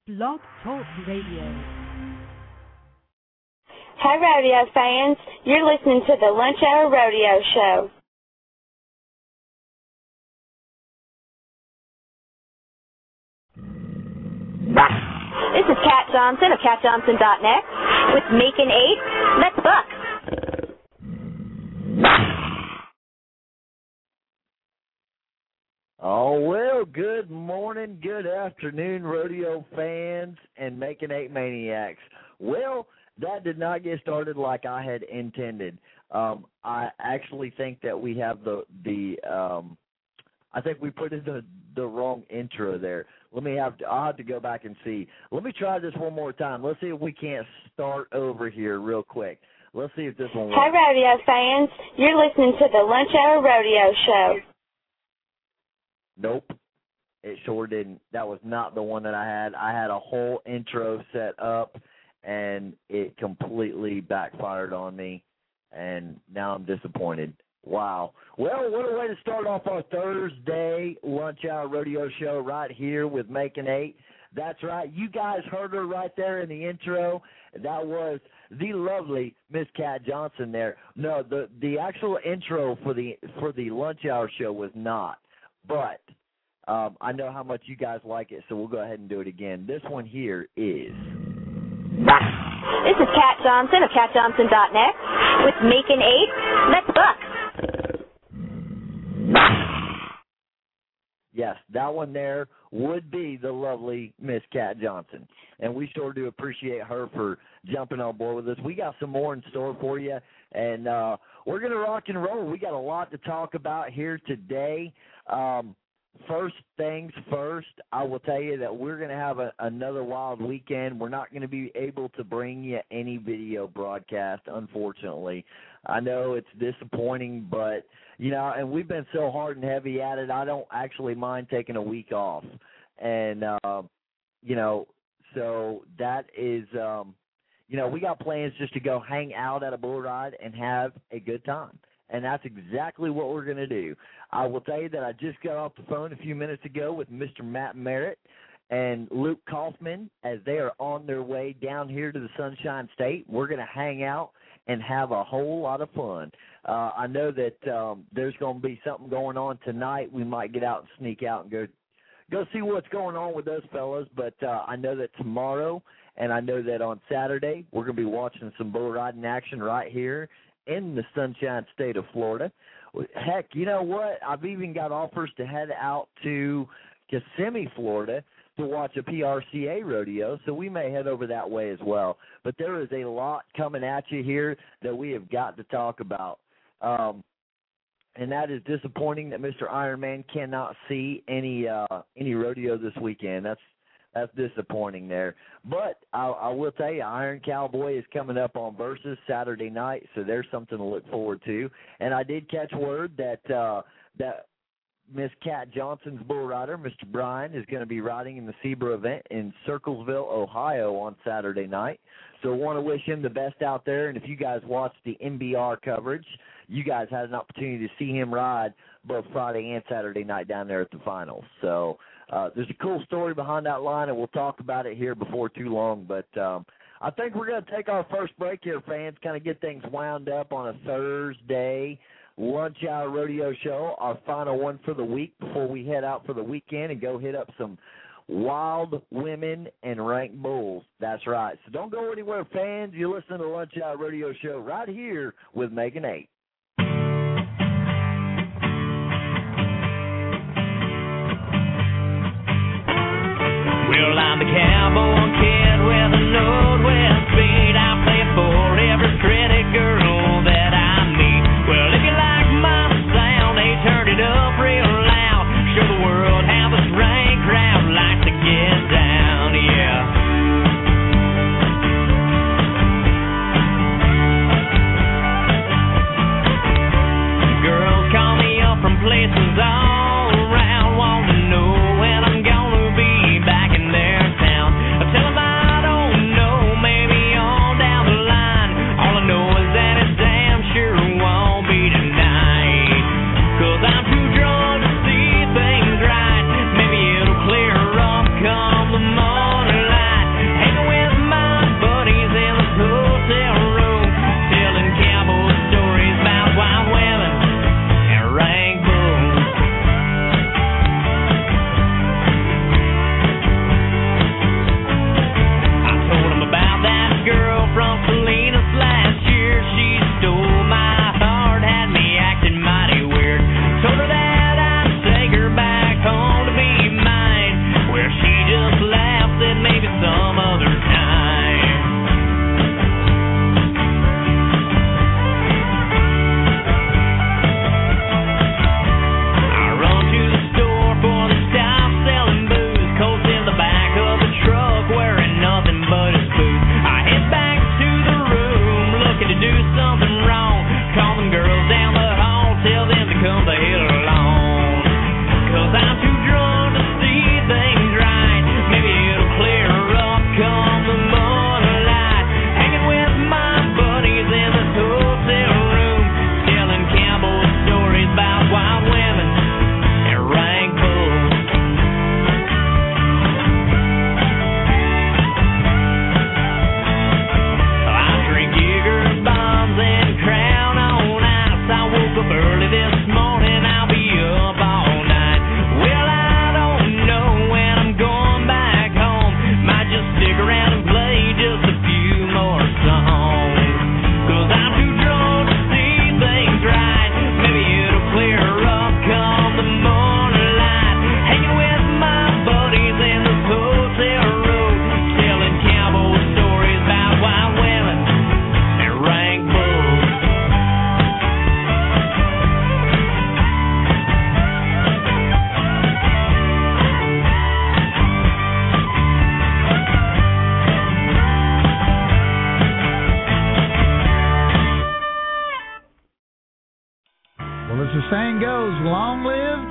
Blog Talk Radio. Hi, rodeo fans. You're listening to the Lunch Hour Rodeo Show. This is Kat Johnson of CatJohnson.net with Meek and 8. Let's buck. Oh, well, good morning, good afternoon, rodeo fans and Making 8 maniacs. Well, that did not get started like I had intended. I actually think that we have I think we put in the wrong intro there. I'll have to go back and see. Let me try this one more time. Let's see if we can't start over here real quick. Let's see if this one works. Hi, rodeo fans. You're listening to the Lunch Hour Rodeo Show. Nope, it sure didn't. That was not the one that I had. I had a whole intro set up, and it completely backfired on me, and now I'm disappointed. Wow. Well, what a way to start off our Thursday Lunch Hour Rodeo Show right here with Making 8. That's right. You guys heard her right there in the intro. That was the lovely Miss Kat Johnson there. No, the actual intro for the Lunch Hour Show was not. But I know how much you guys like it, so we'll go ahead and do it again. This one here is... This is Kat Johnson of CatJohnson.net with Meek and 8. Let's buck. Yes, that one there would be the lovely Miss Kat Johnson. And we sure do appreciate her for jumping on board with us. We got some more in store for you, and we're going to rock and roll. We got a lot to talk about here today. First things first, I will tell you that we're going to have another wild weekend. We're not going to be able to bring you any video broadcast, unfortunately. I know it's disappointing, but, and we've been so hard and heavy at it, I don't actually mind taking a week off. And, so that is, we got plans just to go hang out at a bull ride and have a good time. And that's exactly what we're going to do. I will tell you that I just got off the phone a few minutes ago with Mr. Matt Merritt and Luke Kaufman as they are on their way down here to the Sunshine State. We're going to hang out and have a whole lot of fun. I know that there's going to be something going on tonight. We might get out and sneak out and go see what's going on with those fellas. But I know that tomorrow and I know that on Saturday we're going to be watching some bull riding action right here in the Sunshine State of Florida. Heck, you know what? I've even got offers to head out to Kissimmee, Florida to watch a PRCA rodeo, so we may head over that way as well. But there is a lot coming at you here that we have got to talk about. And that is disappointing that Mr. Ironman cannot see any rodeo this weekend. That's disappointing there. But I will tell you, Iron Cowboy is coming up on Versus Saturday night, so there's something to look forward to. And I did catch word that Miss Kat Johnson's bull rider, Mr. Brian, is going to be riding in the SEBRA event in Circlesville, Ohio on Saturday night. So I want to wish him the best out there. And if you guys watched the NBR coverage, you guys had an opportunity to see him ride both Friday and Saturday night down there at the finals. So there's a cool story behind that line, and we'll talk about it here before too long. But I think we're going to take our first break here, fans, kind of get things wound up on a Thursday Lunch Hour Rodeo Show, our final one for the week before we head out for the weekend and go hit up some wild women and rank bulls. That's right. So don't go anywhere, fans. You listen to the Lunch Hour Rodeo Show right here with Megan 8. Well, I'm the cowboy kid with a Northwest beat. I play for every pretty girl that I meet. Well, if you like my sound, hey, turn it up real loud. Show the world how this rank crowd likes to get down, yeah. Girls call me up from places all around, want to know when I'm gonna be back in their town. I tell them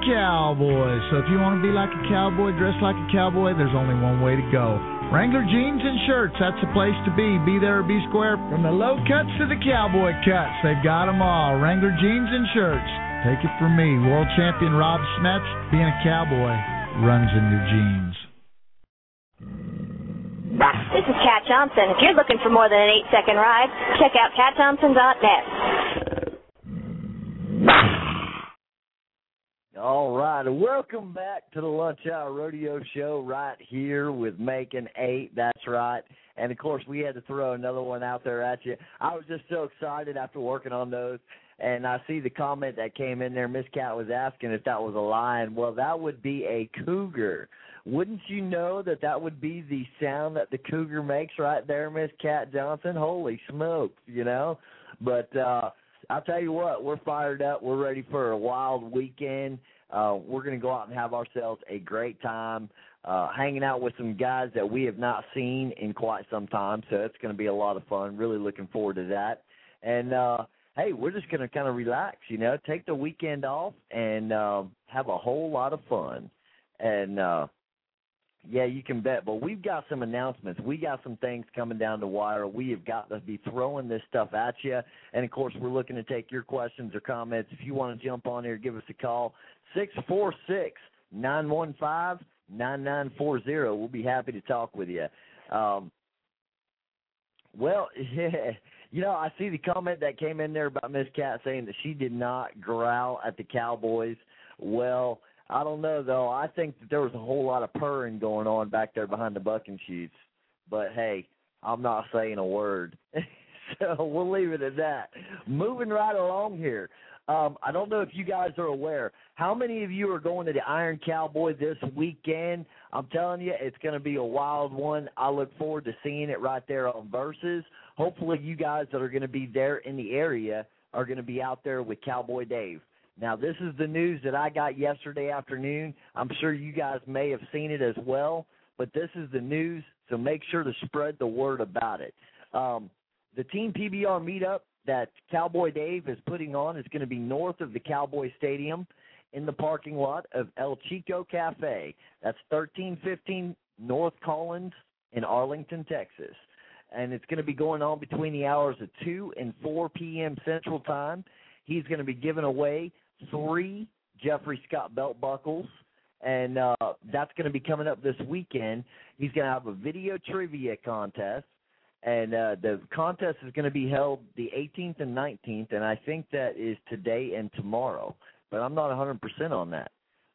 cowboys. So if you want to be like a cowboy, dress like a cowboy, there's only one way to go. Wrangler Jeans and Shirts, that's the place to be. Be there or be square. From the low cuts to the cowboy cuts, they've got them all. Wrangler Jeans and Shirts. Take it from me, world champion Rob Smets. Being a cowboy runs in your jeans. This is Cat Johnson. If you're looking for more than an 8-second ride, check out CatJohnson.net. All right, welcome back to the Lunch Hour Rodeo Show right here with Macon 8. That's right. And, of course, we had to throw another one out there at you. I was just so excited after working on those. And I see the comment that came in there. Miss Cat was asking if that was a lion. Well, that would be a cougar. Wouldn't you know that that would be the sound that the cougar makes right there, Miss Cat Johnson? Holy smokes, you know. But I'll tell you what, we're fired up. We're ready for a wild weekend. We're going to go out and have ourselves a great time hanging out with some guys that we have not seen in quite some time. So it's going to be a lot of fun. Really looking forward to that. And, hey, we're just going to kind of relax, you know, take the weekend off and have a whole lot of fun. And, yeah, you can bet. But we've got some announcements. We got some things coming down the wire. We have got to be throwing this stuff at you. And, of course, we're looking to take your questions or comments. If you want to jump on here, give us a call, 646-915-9940. We'll be happy to talk with you. Well, yeah, you know, I see the comment that came in there about Miss Cat saying that she did not growl at the Cowboys. Well, I don't know, though. I think that there was a whole lot of purring going on back there behind the bucking chutes. But, hey, I'm not saying a word. So we'll leave it at that. Moving right along here. I don't know if you guys are aware. How many of you are going to the Iron Cowboy this weekend? I'm telling you, it's going to be a wild one. I look forward to seeing it right there on Versus. Hopefully you guys that are going to be there in the area are going to be out there with Cowboy Dave. Now, this is the news that I got yesterday afternoon. I'm sure you guys may have seen it as well, but this is the news, so make sure to spread the word about it. The Team PBR meetup that Cowboy Dave is putting on is going to be north of the Cowboy Stadium in the parking lot of El Chico Cafe. That's 1315 North Collins in Arlington, Texas. And it's going to be going on between the hours of 2 and 4 p.m. Central Time. He's going to be giving away 3 Jeffrey Scott belt buckles, and that's going to be coming up this weekend. He's going to have a video trivia contest, and the contest is going to be held the 18th and 19th, and I think that is today and tomorrow, but I'm not 100% on that.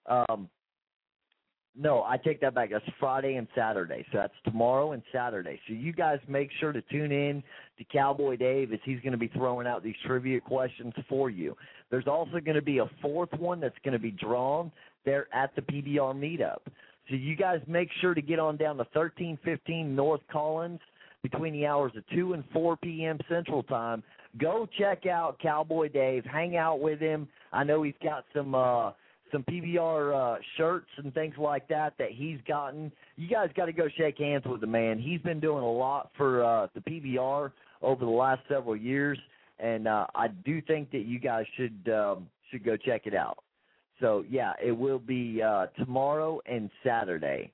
No, I take that back. That's Friday and Saturday. So that's tomorrow and Saturday. So you guys make sure to tune in to Cowboy Dave as he's going to be throwing out these trivia questions for you. There's also going to be a 4th one that's going to be drawn there at the PBR meetup. So you guys make sure to get on down to 1315 North Collins between the hours of 2 and 4 p.m. Central Time. Go check out Cowboy Dave. Hang out with him. I know he's got some PBR shirts and things like that he's gotten. You guys got to go shake hands with the man. He's been doing a lot for the PBR over the last several years, and I do think that you guys should go check it out. So, yeah, it will be tomorrow and Saturday.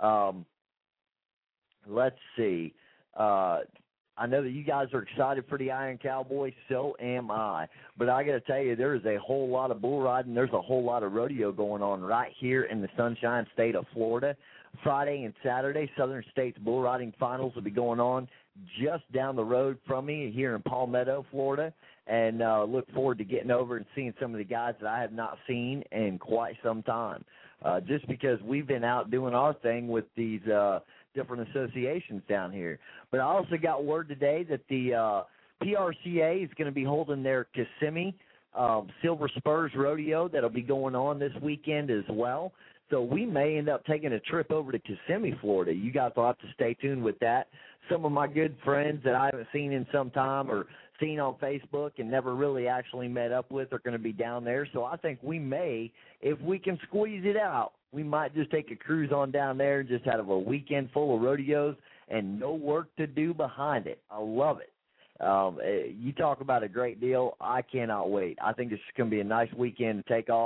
Let's see. I know that you guys are excited for the Iron Cowboy, so am I. But I got to tell you, there is a whole lot of bull riding. There's a whole lot of rodeo going on right here in the Sunshine State of Florida. Friday and Saturday, Southern States Bull Riding Finals will be going on just down the road from me here in Palmetto, Florida. And look forward to getting over and seeing some of the guys that I have not seen in quite some time. Just because we've been out doing our thing with these different associations down here. But I also got word today that the PRCA is going to be holding their Kissimmee Silver Spurs Rodeo that'll be going on this weekend as well. So we may end up taking a trip over to Kissimmee, Florida. You guys will have to stay tuned with that. Some of my good friends that I haven't seen in some time or seen on Facebook and never really actually met up with are going to be down there. So I think we may, if we can squeeze it out, we might just take a cruise on down there and just have a weekend full of rodeos and no work to do behind it. I love it. You talk about a great deal. I cannot wait. I think it's going to be a nice weekend to take off,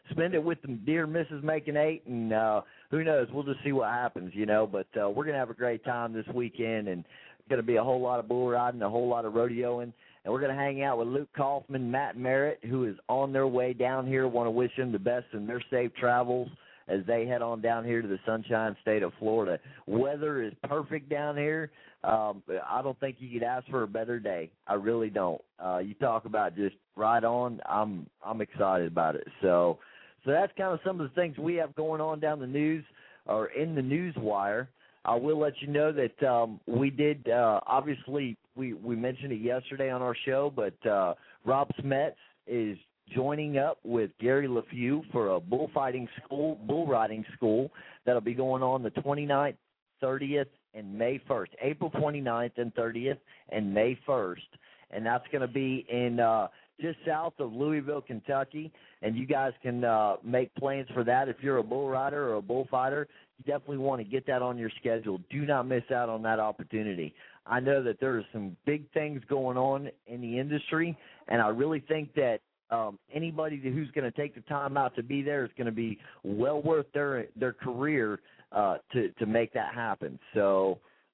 spend it with the dear Mrs. Making Eight, and who knows? We'll just see what happens, you know. But we're going to have a great time this weekend, and it's going to be a whole lot of bull riding, a whole lot of rodeoing. And we're going to hang out with Luke Kaufman, Matt Merritt, who is on their way down here. Want to wish them the best in their safe travels as they head on down here to the Sunshine State of Florida. Weather is perfect down here. I don't think you could ask for a better day. I really don't. You talk about just right on. I'm excited about it. So that's kind of some of the things we have going on down the news or in the news wire. I will let you know that we did, obviously, we mentioned it yesterday on our show, but Rob Smets is joining up with Gary LeFew for a bull riding school that'll be going on the 29th, 30th, and May 1st, April 29th and 30th and May 1st. And that's going to be in just south of Louisville, Kentucky. And you guys can make plans for that. If you're a bull rider or a bullfighter, you definitely want to get that on your schedule. Do not miss out on that opportunity. I know that there are some big things going on in the industry, and I really think that anybody who's going to take the time out to be there is going to be well worth their career to make that happen. So,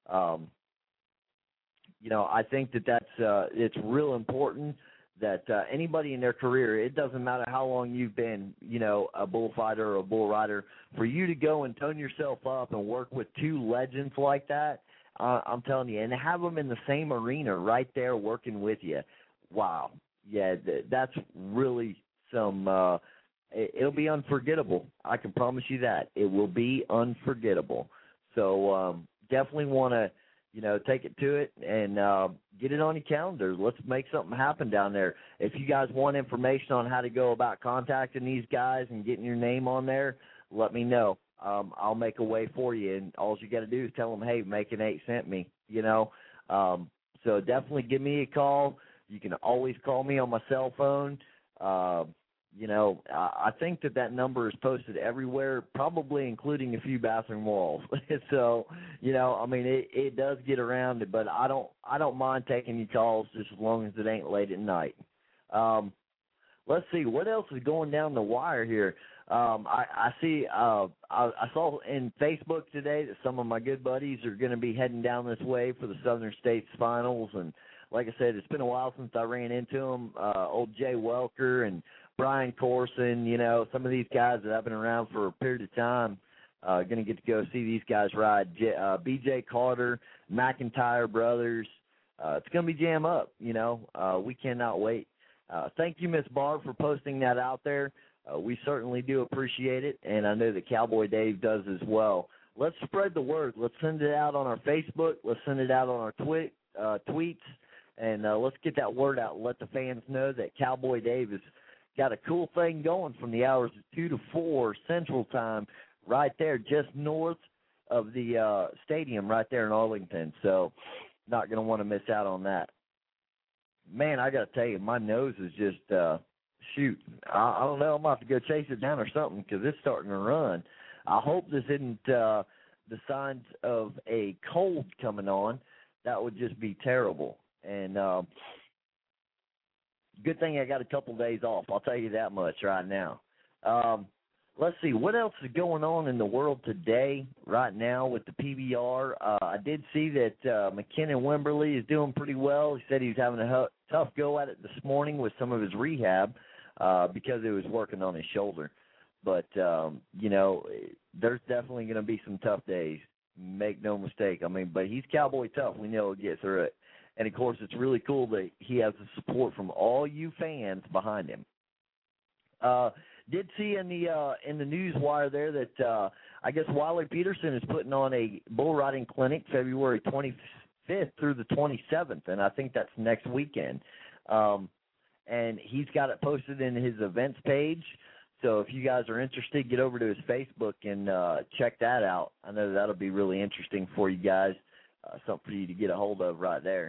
you know, I think that's it's real important that anybody in their career, it doesn't matter how long you've been, you know, a bullfighter or a bull rider, for you to go and tone yourself up and work with two legends like that, I'm telling you, and have them in the same arena right there working with you. Wow. Yeah, that's really some it'll be unforgettable. I can promise you that. It will be unforgettable. So definitely want to, you know, take it to it and get it on your calendar. Let's make something happen down there. If you guys want information on how to go about contacting these guys and getting your name on there, let me know. I'll make a way for you, and all you got to do is tell them, hey, Making Eight sent me, you know. So definitely give me a call. You can always call me on my cell phone. You know, I think that number is posted everywhere, probably including a few bathroom walls. So, you know, I mean, it does get around, but I don't mind taking your calls just as long as it ain't late at night. Let's see, what else is going down the wire here? I see, I saw in Facebook today that some of my good buddies are going to be heading down this way for the Southern States Finals. And like I said, it's been a while since I ran into them. Old Jay Welker and Brian Corson, you know, some of these guys that have been around for a period of time, going to get to go see these guys ride. B.J. Carter, McIntyre Brothers. It's going to be jam up, you know. We cannot wait. Thank you, Miss Barb, for posting that out there. We certainly do appreciate it, and I know that Cowboy Dave does as well. Let's spread the word. Let's send it out on our Facebook. Let's send it out on our tweets, and let's get that word out and let the fans know that Cowboy Dave has got a cool thing going from the hours of 2 to 4 Central Time right there just north of the stadium right there in Arlington. So not going to want to miss out on that. Man, I got to tell you, my nose is just shoot. I don't know. I'm going to have to go chase it down or something because it's starting to run. I hope this isn't the signs of a cold coming on. That would just be terrible. And good thing I got a couple days off. I'll tell you that much right now. Let's see. What else is going on in the world today right now with the PBR? I did see that McKinnon Wimberly is doing pretty well. He said he was having a tough go at it this morning with some of his rehab because he was working on his shoulder. But, you know, there's definitely going to be some tough days. Make no mistake. I mean, but he's Cowboy tough. We know he'll get through it. And, of course, it's really cool that he has the support from all you fans behind him. Did see in the news wire there that I guess Wiley Peterson is putting on a bull riding clinic February 25th through the 27th, and I think that's next weekend. And he's got it posted in his events page. So if you guys are interested, get over to his Facebook and check that out. I know that'll be really interesting for you guys, something for you to get a hold of right there.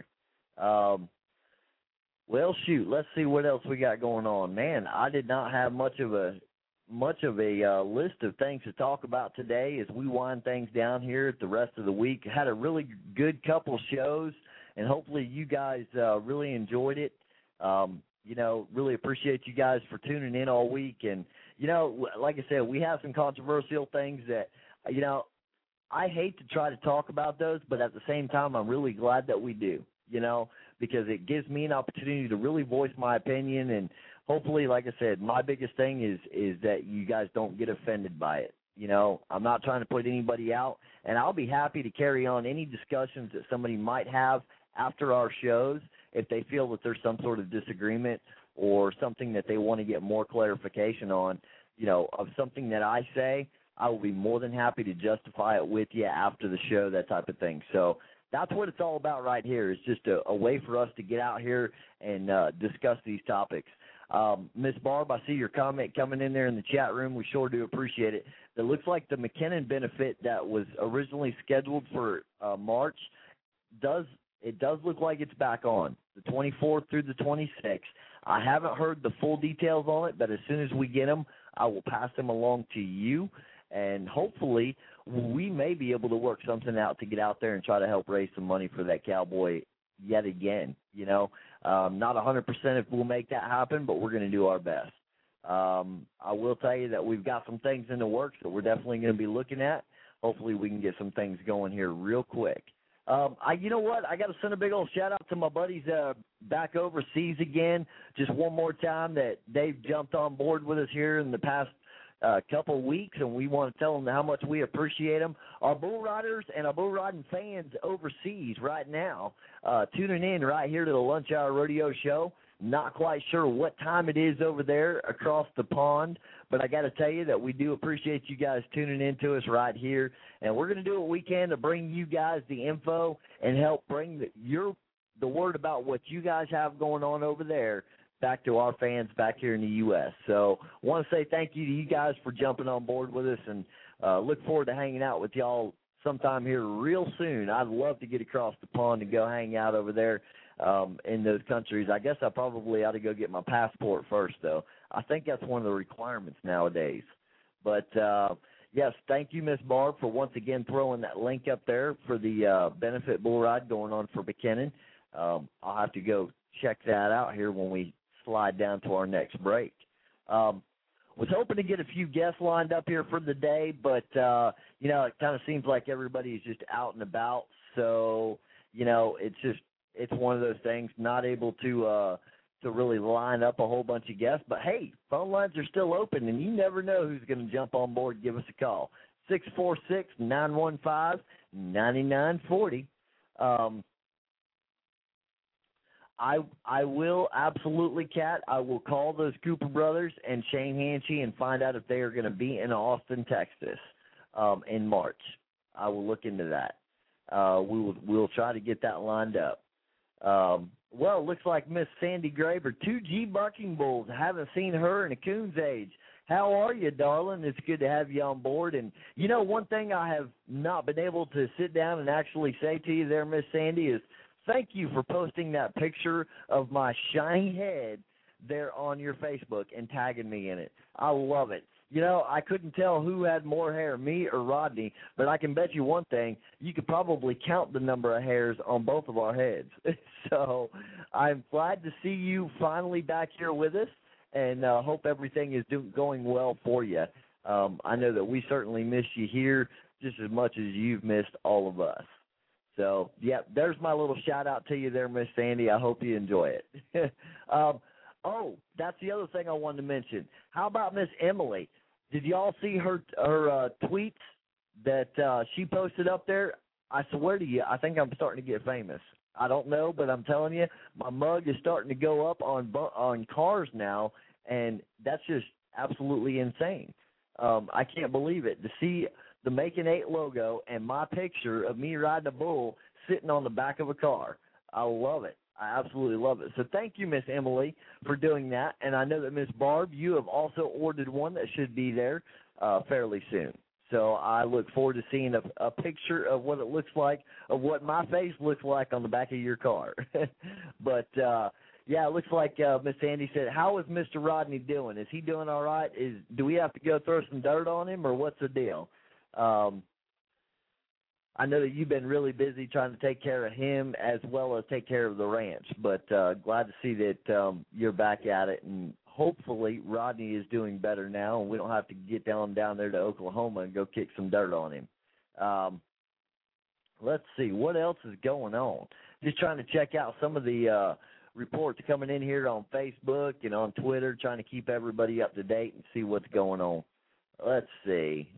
Well, shoot, let's see what else we got going on. Man, I did not have much of a list of things to talk about today as we wind things down here at the rest of the week. Had a really good couple shows, and hopefully you guys really enjoyed it. really appreciate you guys for tuning in all week. And, like I said, we have some controversial things that, I hate to try to talk about those, but at the same time, I'm really glad that we do, because it gives me an opportunity to really voice my opinion. And hopefully, like I said, my biggest thing is that you guys don't get offended by it. I'm not trying to put anybody out, and I'll be happy to carry on any discussions that somebody might have after our shows if they feel that there's some sort of disagreement or something that they want to get more clarification on, of something that I say. I will be more than happy to justify it with you after the show, that type of thing. So that's what it's all about right here. It's just a way for us to get out here and discuss these topics. Miss Barb, I see your comment coming in there in the chat room. We sure do appreciate it. It looks like the McKinnon benefit that was originally scheduled for March does look like it's back on, the 24th through the 26th. I haven't heard the full details on it, but as soon as we get them, I will pass them along to you. And hopefully we may be able to work something out to get out there and try to help raise some money for that cowboy yet again. Not 100% if we'll make that happen, but we're going to do our best. I will tell you that we've got some things in the works that we're definitely going to be looking at. Hopefully we can get some things going here real quick. You know what? I got to send a big old shout-out to my buddies back overseas again. Just one more time that they've jumped on board with us here in the past couple of weeks, and we want to tell them how much we appreciate them. Our bull riders and our bull riding fans overseas right now tuning in right here to the Lunch Hour Rodeo Show. Not quite sure what time it is over there across the pond, but I got to tell you that we do appreciate you guys tuning in to us right here, and we're going to do what we can to bring you guys the info and help bring the word about what you guys have going on over there back to our fans back here in the U.S. So I want to say thank you to you guys for jumping on board with us, and look forward to hanging out with y'all sometime here real soon. I'd love to get across the pond and go hang out over there in those countries. I guess I probably ought to go get my passport first, though. I think that's one of the requirements nowadays. But, yes, thank you, Miss Barb, for once again throwing that link up there for the benefit bull ride going on for McKinnon. I'll have to go check that out here when we slide down to our next break. Was hoping to get a few guests lined up here for the day, but, it kind of seems like everybody's just out and about. So, it's one of those things, not able to really line up a whole bunch of guests. But, hey, phone lines are still open, and you never know who's going to jump on board and give us a call. 646-915-9940. I will absolutely, Kat. I will call those Cooper brothers and Shane Hanchey and find out if they are going to be in Austin, Texas, in March. I will look into that. We'll try to get that lined up. Well, it looks like Miss Sandy Graber, 2G Bucking Bulls. I haven't seen her in a coon's age. How are you, darling? It's good to have you on board. And, one thing I have not been able to sit down and actually say to you there, Miss Sandy, is thank you for posting that picture of my shiny head there on your Facebook and tagging me in it. I love it. I couldn't tell who had more hair, me or Rodney, but I can bet you one thing, you could probably count the number of hairs on both of our heads. So I'm glad to see you finally back here with us, and hope everything is going well for you. I know that we certainly miss you here just as much as you've missed all of us. So, yeah, there's my little shout-out to you there, Miss Sandy. I hope you enjoy it. Oh, that's the other thing I wanted to mention. How about Miss Emily? Did y'all see her tweets that she posted up there? I swear to you, I think I'm starting to get famous. I don't know, but I'm telling you, my mug is starting to go up on cars now, and that's just absolutely insane. I can't believe it. To see the Macon 8 logo and my picture of me riding a bull sitting on the back of a car. I love it. I absolutely love it. So thank you, Miss Emily, for doing that. And I know that, Miss Barb, you have also ordered one that should be there fairly soon. So I look forward to seeing a picture of what it looks like, of what my face looks like on the back of your car. But, yeah, it looks like Miss Sandy said, how is Mr. Rodney doing? Is he doing all right? Do we have to go throw some dirt on him, or what's the deal? I know that you've been really busy trying to take care of him as well as take care of the ranch, but glad to see that you're back at it, and hopefully Rodney is doing better now, and we don't have to get down there to Oklahoma and go kick some dirt on him. Let's see, what else is going on? Just trying to check out some of the reports coming in here on Facebook and on Twitter, trying to keep everybody up to date and see what's going on. Let's see.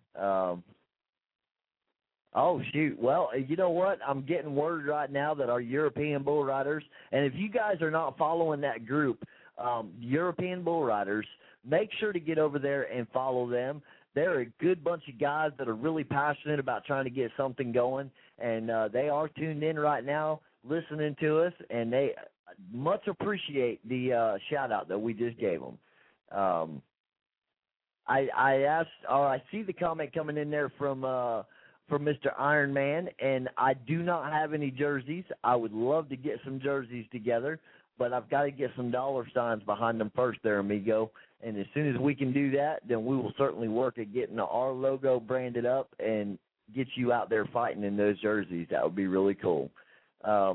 Oh, shoot. Well, you know what? I'm getting word right now that our European Bull Riders, and if you guys are not following that group, European Bull Riders, make sure to get over there and follow them. They're a good bunch of guys that are really passionate about trying to get something going, and they are tuned in right now listening to us, and they much appreciate the shout-out that we just gave them. I asked, or I see the comment coming in there from Mr. Iron Man, and I do not have any jerseys. I would love to get some jerseys together, but I've got to get some dollar signs behind them first there, amigo. And as soon as we can do that, then we will certainly work at getting our logo branded up and get you out there fighting in those jerseys. That would be really cool. I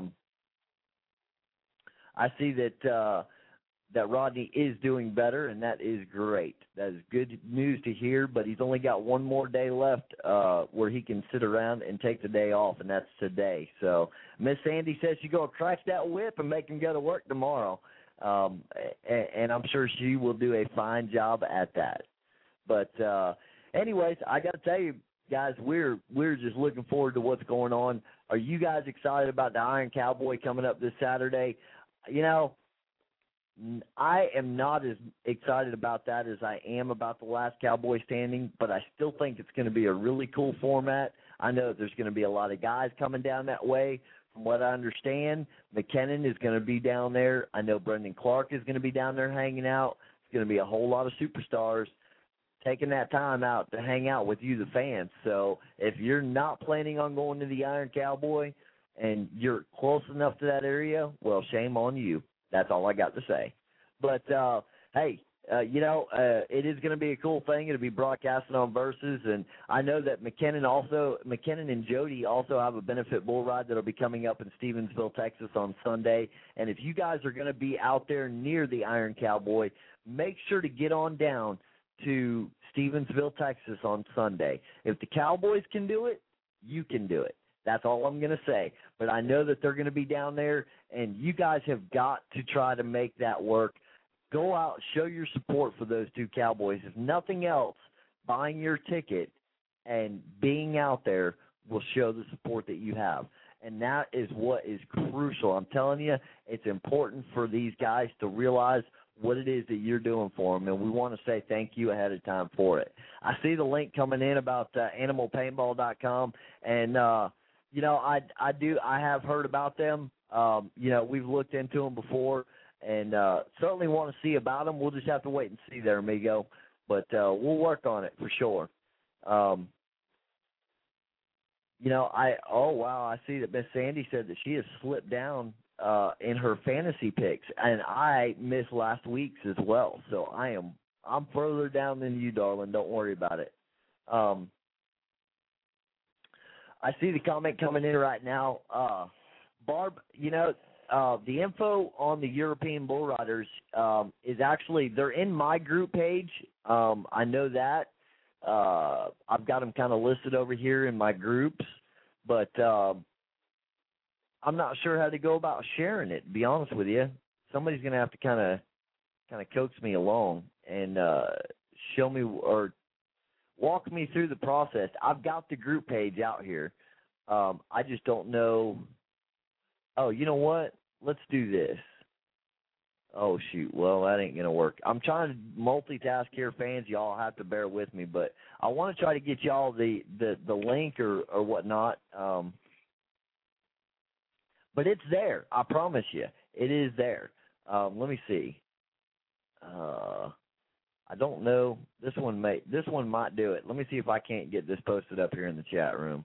see that that Rodney is doing better, and that is great. That is good news to hear, but he's only got one more day left where he can sit around and take the day off, and that's today. So Miss Sandy says she's going to crack that whip and make him go to work tomorrow, and I'm sure she will do a fine job at that. But anyways, I got to tell you, guys, we're just looking forward to what's going on. Are you guys excited about the Iron Cowboy coming up this Saturday? You know, I am not as excited about that as I am about the last Cowboy Standing, but I still think it's going to be a really cool format. I know there's going to be a lot of guys coming down that way. From what I understand, McKinnon is going to be down there. I know Brendan Clark is going to be down there hanging out. It's going to be a whole lot of superstars taking that time out to hang out with you, the fans. So if you're not planning on going to the Iron Cowboy and you're close enough to that area, well, shame on you. That's all I got to say. But, hey, it is going to be a cool thing. It'll be broadcasted on Versus, and I know that McKinnon and Jody also have a benefit bull ride that'll be coming up in Stevensville, Texas on Sunday. And if you guys are going to be out there near the Iron Cowboy, make sure to get on down to Stevensville, Texas on Sunday. If the Cowboys can do it, you can do it. That's all I'm going to say. But I know that they're going to be down there, and you guys have got to try to make that work. Go out, show your support for those two Cowboys. If nothing else, buying your ticket and being out there will show the support that you have. And that is what is crucial. I'm telling you, it's important for these guys to realize what it is that you're doing for them, and we want to say thank you ahead of time for it. I see the link coming in about animalpaintball.com, and I have heard about them. We've looked into them before, and certainly want to see about them. We'll just have to wait and see there, amigo. But we'll work on it for sure. I see that Miss Sandy said that she has slipped down in her fantasy picks, and I missed last week's as well. So I'm further down than you, darling. Don't worry about it. I see the comment coming in right now. Barb, the info on the European Bull Riders is actually, they're in my group page. I know that. I've got them kind of listed over here in my groups, but I'm not sure how to go about sharing it, to be honest with you. Somebody's going to have to kind of coax me along and show me or walk me through the process. I've got the group page out here. I just don't know. Oh, you know what? Let's do this. Oh, shoot. Well, that ain't going to work. I'm trying to multitask here, fans. Y'all have to bear with me. But I want to try to get y'all the link or whatnot. But it's there. I promise you. It is there. Let me see. I don't know. This one might do it. Let me see if I can't get this posted up here in the chat room.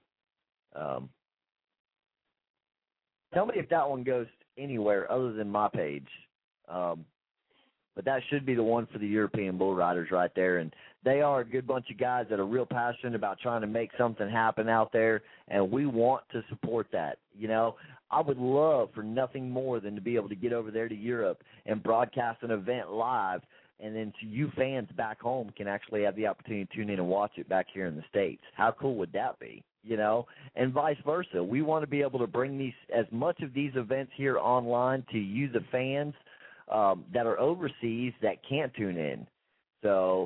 Tell me if that one goes anywhere other than my page. But that should be the one for the European Bull Riders right there. And they are a good bunch of guys that are real passionate about trying to make something happen out there, and we want to support that. You know, I would love for nothing more than to be able to get over there to Europe and broadcast an event live, and then so you fans back home can actually have the opportunity to tune in and watch it back here in the States. How cool would that be? You know, and vice versa. We want to be able to bring these as much of these events here online to you, the fans that are overseas that can't tune in. So,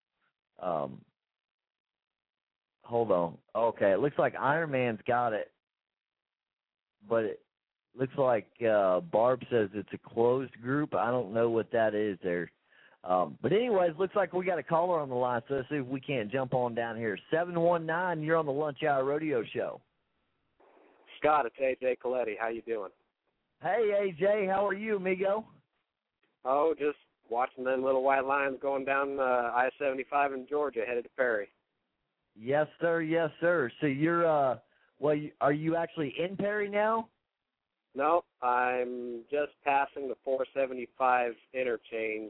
hold on. Okay, it looks like Iron Man's got it, but it looks like Barb says it's a closed group. I don't know what that is there. But anyways, looks like we got a caller on the line, so let's see if we can't jump on down here. 719, you're on the Lunch Hour Rodeo Show. Scott, it's AJ Coletti. How you doing? Hey, AJ, how are you, amigo? Oh, just watching them little white lines going down I-75 in Georgia, headed to Perry. Yes, sir. Yes, sir. So you're, are you actually in Perry now? No, I'm just passing the 475 interchange.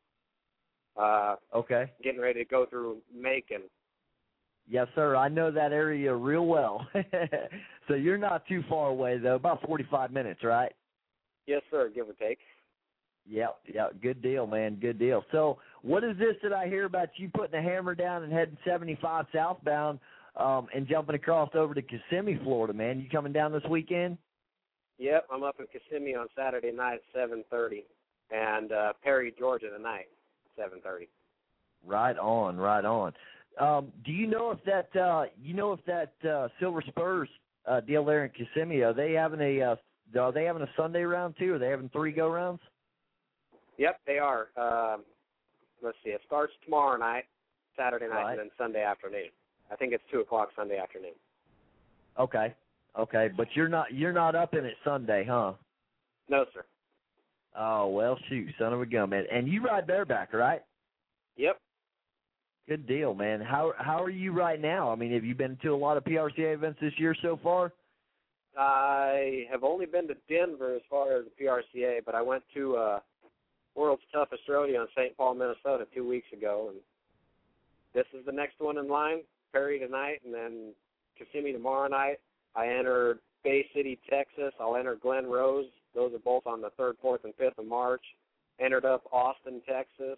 Okay. Getting ready to go through Macon. Yes, sir. I know that area real well. So you're not too far away, though. About 45 minutes, right? Yes, sir, give or take. Yep. Good deal, man. Good deal. So what is this that I hear about you putting a hammer down and heading 75 southbound and jumping across over to Kissimmee, Florida, man? You coming down this weekend? Yep, I'm up in Kissimmee on Saturday night at 7:30, and Perry, Georgia tonight at 7:30. Right on. Do you know if that Silver Spurs deal there in Kissimmee, are they having a Sunday round too? Are they having 3 go rounds? Yep, they are. Let's see, it starts tomorrow night, Saturday night, right, and then Sunday afternoon. I think it's 2:00 Sunday afternoon. Okay, but you're not up in it Sunday, huh? No, sir. Oh, well, shoot, son of a gun, man. And you ride bareback, right? Yep. Good deal, man. How are you right now? I mean, have you been to a lot of PRCA events this year so far? I have only been to Denver as far as the PRCA, but I went to World's Toughest Rodeo in St. Paul, Minnesota 2 weeks ago, and this is the next one in line, Perry tonight, and then Kissimmee tomorrow night. I entered Bay City, Texas. I'll enter Glen Rose. Those are both on the 3rd, 4th, and 5th of March. Entered up Austin, Texas.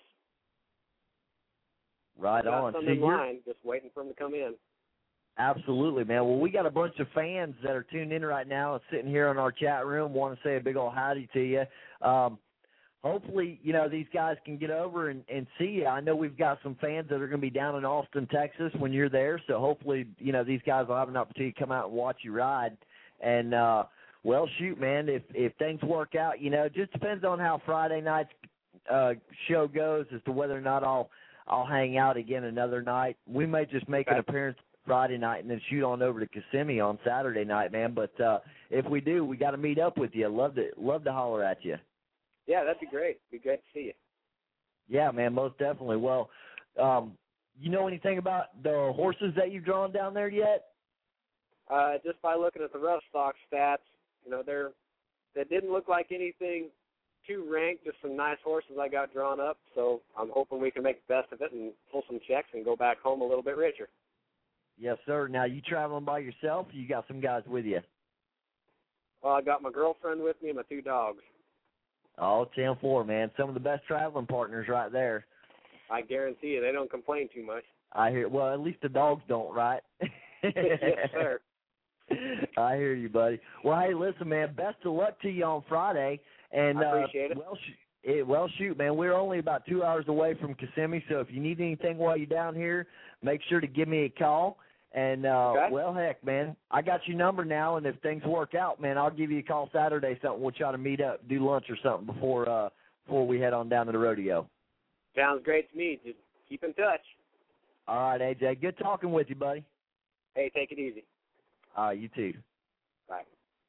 Right on. Got some in line, just waiting for them to come in. Absolutely, man. Well, we got a bunch of fans that are tuned in right now and sitting here in our chat room. Want to say a big old howdy to you. Hopefully, these guys can get over and see you. I know we've got some fans that are going to be down in Austin, Texas when you're there. So hopefully, these guys will have an opportunity to come out and watch you ride. And, well, shoot, man, if things work out, it just depends on how Friday night's show goes as to whether or not I'll hang out again another night. We may just make an appearance Friday night and then shoot on over to Kissimmee on Saturday night, man. But if we do, we got to meet up with you. Love to holler at you. Yeah, that'd be great. It'd be great to see you. Yeah, man, most definitely. Well, you know anything about the horses that you've drawn down there yet? Just by looking at the rough stock stats, they didn't look like anything too ranked, just some nice horses I got drawn up. So I'm hoping we can make the best of it and pull some checks and go back home a little bit richer. Yes, sir. Now, you traveling by yourself, or you got some guys with you? Well, I got my girlfriend with me and my 2 dogs. Oh, 10-4, man. Some of the best traveling partners right there. I guarantee you, they don't complain too much. I hear. Well, at least the dogs don't, right? Yes, sir. I hear you, buddy. Well, hey, listen, man, best of luck to you on Friday. And, I appreciate it. Well, shoot, man, we're only about 2 hours away from Kissimmee, so if you need anything while you're down here, make sure to give me a call. And, okay. Well, heck, man, I got your number now, and if things work out, man, I'll give you a call Saturday, something. We'll try to meet up, do lunch or something before we head on down to the rodeo. Sounds great to me. Just keep in touch. All right, AJ. Good talking with you, buddy. Hey, take it easy. You too. Bye.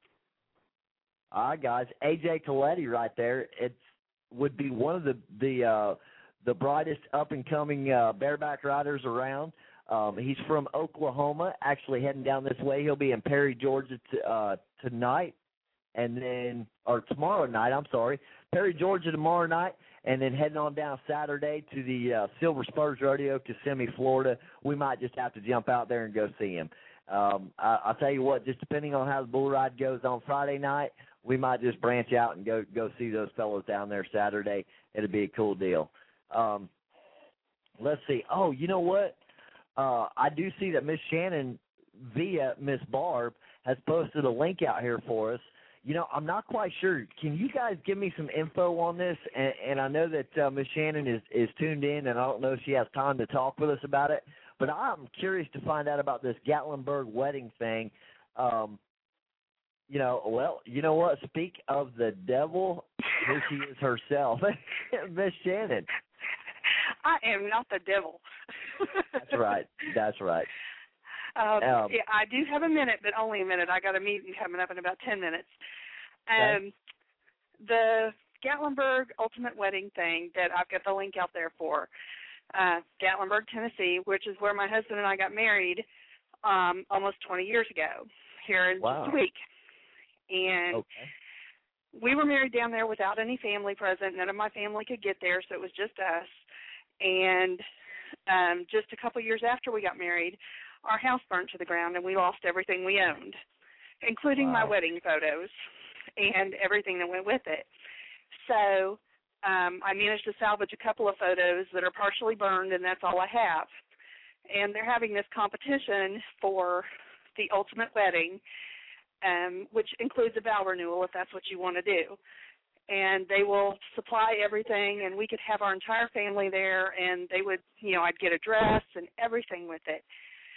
All right, guys. AJ Coletti right there. It would be one of the brightest up-and-coming bareback riders around. He's from Oklahoma, actually heading down this way. He'll be in Perry, Georgia tonight, or tomorrow night, I'm sorry. Perry, Georgia tomorrow night, and then heading on down Saturday to the Silver Spurs Rodeo, Kissimmee, Florida. We might just have to jump out there and go see him. I'll tell you what, just depending on how the bull ride goes on Friday night, we might just branch out and go see those fellows down there Saturday. It'll be a cool deal. Let's see. Oh, you know what? I do see that Miss Shannon via Miss Barb has posted a link out here for us. You know, I'm not quite sure. Can you guys give me some info on this? And I know that Miss Shannon is tuned in, and I don't know if she has time to talk with us about it. But I'm curious to find out about this Gatlinburg wedding thing. You know, well, you know what? Speak of the devil, here she is herself, Miss Shannon. I am not the devil. That's right. That's right. Yeah, I do have a minute, but only a minute. I got a meeting coming up in about 10 minutes. Okay. The Gatlinburg Ultimate Wedding thing that I've got the link out there for, Gatlinburg, Tennessee, which is where my husband and I got married almost 20 years ago, here in just a week. And we were married down there without any family present. None of my family could get there, so it was just us. And just a couple years after we got married, our house burnt to the ground, and we lost everything we owned, including my wedding photos and everything that went with it. So I managed to salvage a couple of photos that are partially burned, and that's all I have. And they're having this competition for the ultimate wedding, which includes a vow renewal if that's what you want to do. And they will supply everything, and we could have our entire family there, and they would, you know, I'd get a dress and everything with it.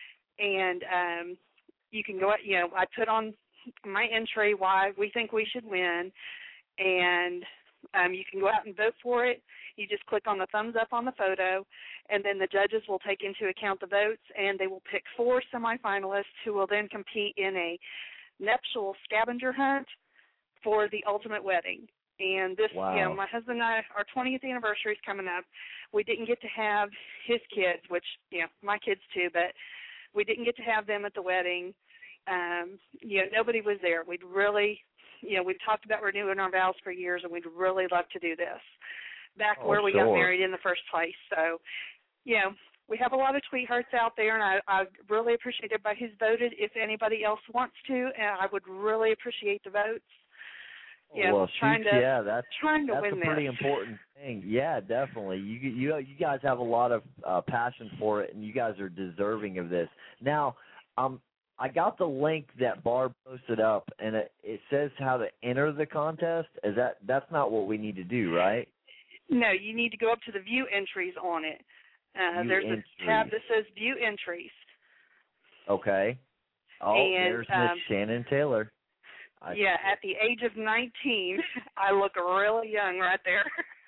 And you can go out, you know, I put on my entry why we think we should win, and you can go out and vote for it. You just click on the thumbs up on the photo, and then the judges will take into account the votes, and they will pick 4 semifinalists who will then compete in a nuptial scavenger hunt for the ultimate wedding. And this, you know, my husband and I, our 20th anniversary is coming up. We didn't get to have his kids, which, you know, my kids too, but we didn't get to have them at the wedding. You know, nobody was there. We'd really, you know, we've talked about renewing our vows for years, and we'd really love to do this back where we got married in the first place. So, you know, we have a lot of sweethearts out there, and I really appreciate everybody who's voted. If anybody else wants to, I would really appreciate the votes. Yeah, well, trying to that's win a pretty this. important thing. Yeah, definitely. You guys have a lot of passion for it, and you guys are deserving of this. Now, I got the link that Barb posted up, and it says how to enter the contest. That's not what we need to do, right? No, you need to go up to the view entries on it. There's a tab that says view entries. Okay. Oh, and, there's Miss Shannon Taylor. At the age of 19, I look really young right there.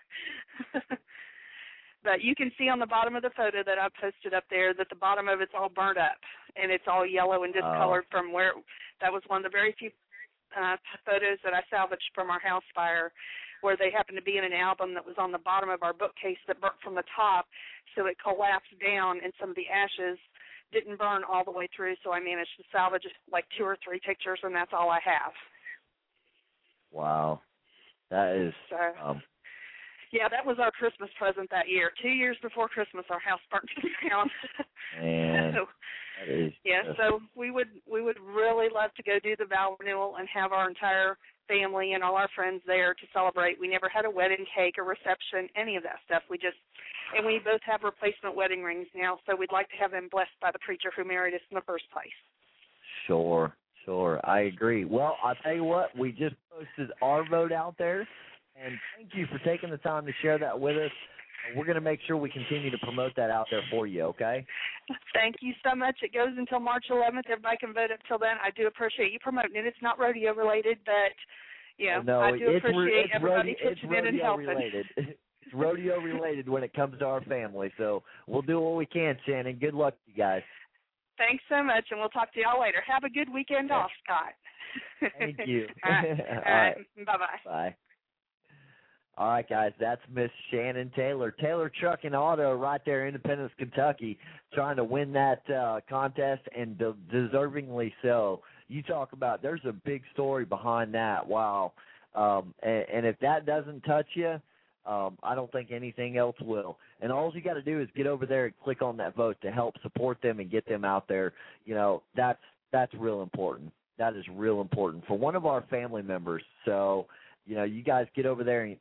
But you can see on the bottom of the photo that I posted up there that the bottom of it's all burnt up, and it's all yellow and discolored from where that was one of the very few photos that I salvaged from our house fire, where they happened to be in an album that was on the bottom of our bookcase that burnt from the top, so it collapsed down, and some of the ashes didn't burn all the way through, so I managed to salvage like 2 or 3 pictures, and that's all I have. Wow. That is... yeah, that was our Christmas present that year. 2 years before Christmas, our house burnt to the ground. Man, so we would really love to go do the vow renewal and have our entire family and all our friends there to celebrate. We never had a wedding cake or reception, any of that stuff. And we both have replacement wedding rings now, so we'd like to have them blessed by the preacher who married us in the first place. Sure. I agree. Well, I'll tell you what, we just posted our vote out there, and thank you for taking the time to share that with us. We're going to make sure we continue to promote that out there for you, okay? Thank you so much. It goes until March 11th. Everybody can vote up till then. I do appreciate you promoting it. It's not rodeo related, but, I do appreciate everybody pitching in and helping. Related. It's rodeo related when it comes to our family, so we'll do what we can, Shannon. Good luck to you guys. Thanks so much, and we'll talk to y'all later. Have a good weekend off, Scott. Thank you. All right. Bye-bye. Bye. All right, guys, that's Miss Shannon Taylor. Taylor Truck and Auto right there in Independence, Kentucky, trying to win that contest, and deservingly so. You talk about there's a big story behind that. Wow. And if that doesn't touch you, I don't think anything else will. And all you got to do is get over there and click on that vote to help support them and get them out there. You know, that's real important. That is real important for one of our family members. So, you know, you guys get over there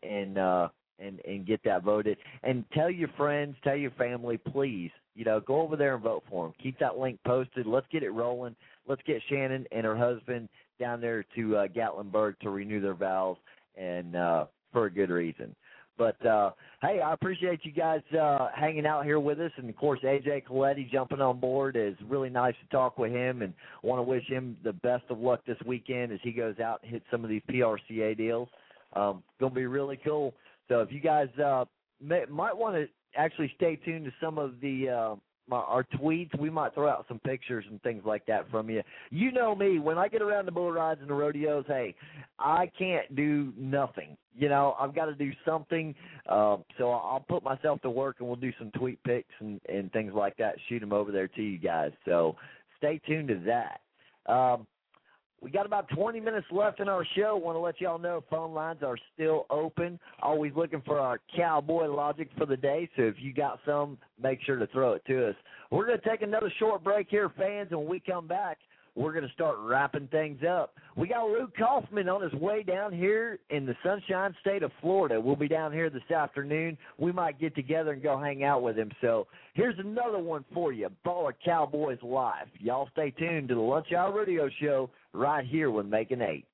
and get that voted. And tell your friends, tell your family, please, you know, go over there and vote for them. Keep that link posted. Let's get it rolling. Let's get Shannon and her husband down there to Gatlinburg to renew their vows, and for a good reason. But, hey, I appreciate you guys hanging out here with us. And, of course, A.J. Coletti jumping on board. Is really nice to talk with him, and want to wish him the best of luck this weekend as he goes out and hits some of these PRCA deals. Going to be really cool. So if you guys might want to actually stay tuned to some of the our tweets, we might throw out some pictures and things like that from you. You know me, when I get around the bull rides and the rodeos, hey, I can't do nothing. You know, I've got to do something. So I'll put myself to work, and we'll do some tweet pics and things like that, shoot them over there to you guys. So stay tuned to that. We got about 20 minutes left in our show. Want to let y'all know phone lines are still open. Always looking for our cowboy logic for the day. So if you got some, make sure to throw it to us. We're going to take another short break here, fans, and when we come back, we're going to start wrapping things up. We got Luke Kaufman on his way down here in the Sunshine State of Florida. We'll be down here this afternoon. We might get together and go hang out with him. So here's another one for you, Baller Cowboys Live. Y'all stay tuned to the Lunch Hour Radio Show right here with Making 8.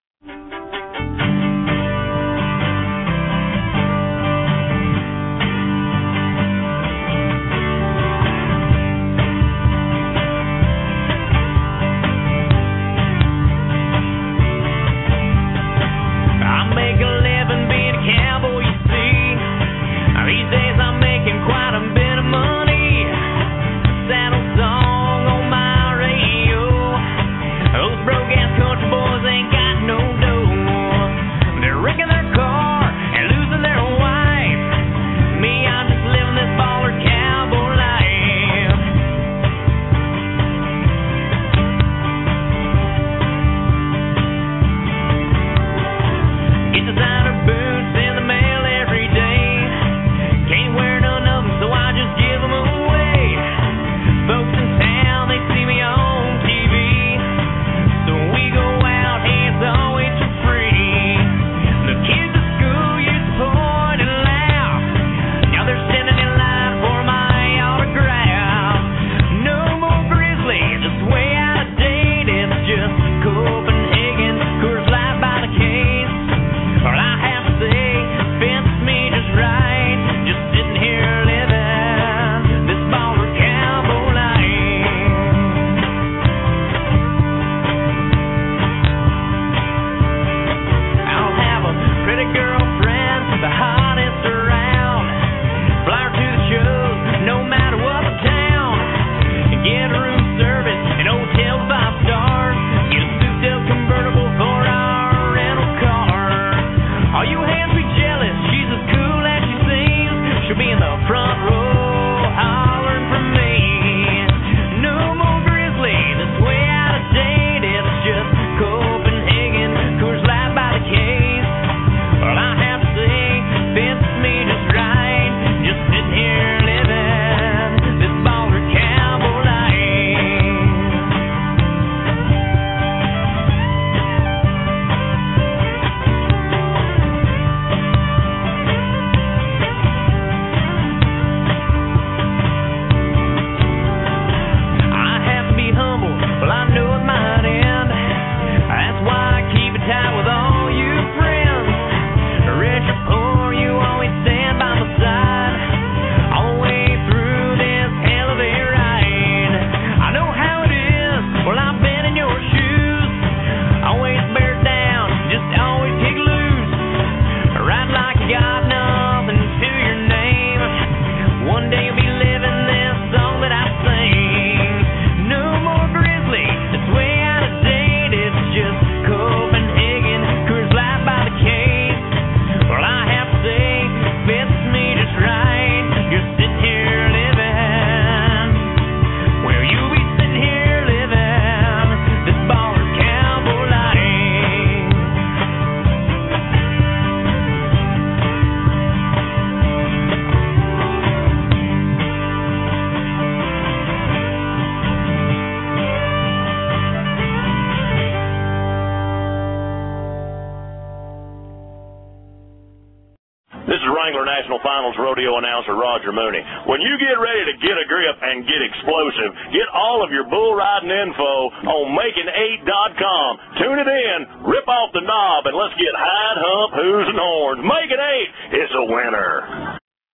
Copenhagen, Coors Light by the case. Well, I Wrangler National Finals rodeo announcer Roger Mooney. When you get ready to get a grip and get explosive, get all of your bull riding info on Making8.com. Tune it in, rip off the knob, and let's get hide, hump, hooves, and horns. Making 8, it's a winner.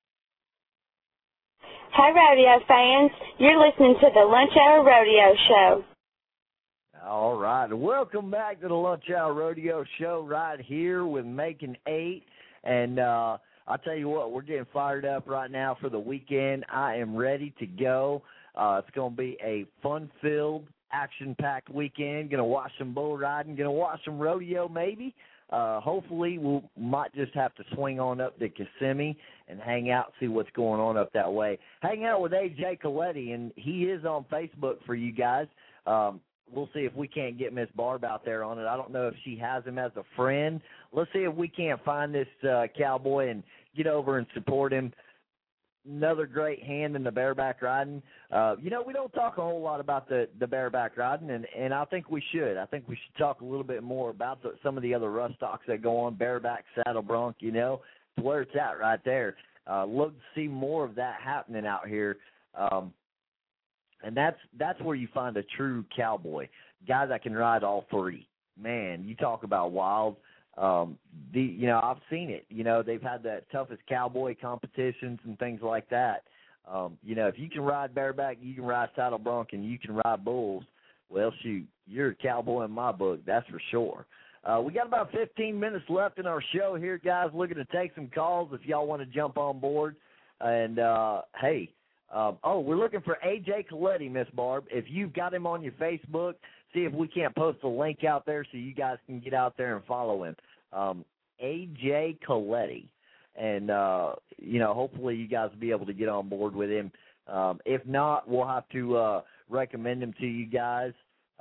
Hi, rodeo fans. You're listening to the Lunch Hour Rodeo Show. All right. Welcome back to the Lunch Hour Rodeo Show right here with Making 8. And I'll tell you what, we're getting fired up right now for the weekend. I am ready to go. It's going to be a fun-filled, action-packed weekend. Going to watch some bull riding. Going to watch some rodeo maybe. Hopefully we might just have to swing on up to Kissimmee and hang out, see what's going on up that way. Hang out with A.J. Coletti, and he is on Facebook for you guys. We'll see if we can't get Miss Barb out there on it. I don't know if she has him as a friend. Let's see if we can't find this cowboy and get over and support him. Another great hand in the bareback riding. We don't talk a whole lot about the bareback riding, and I think we should. I think we should talk a little bit more about some of the other rough stocks that go on, bareback, saddle bronc, to where it's at right there. Look to see more of that happening out here. And that's where you find a true cowboy, guy that can ride all three. Man, you talk about wild. I've seen it. They've had the toughest cowboy competitions and things like that. If you can ride bareback, you can ride saddle bronc, and you can ride bulls, well, shoot, you're a cowboy in my book, that's for sure. We got about 15 minutes left in our show here, guys. Looking to take some calls if y'all want to jump on board. And, we're looking for A.J. Coletti, Miss Barb. If you've got him on your Facebook, see if we can't post a link out there so you guys can get out there and follow him. A.J. Coletti. And, hopefully you guys will be able to get on board with him. If not, we'll have to recommend him to you guys.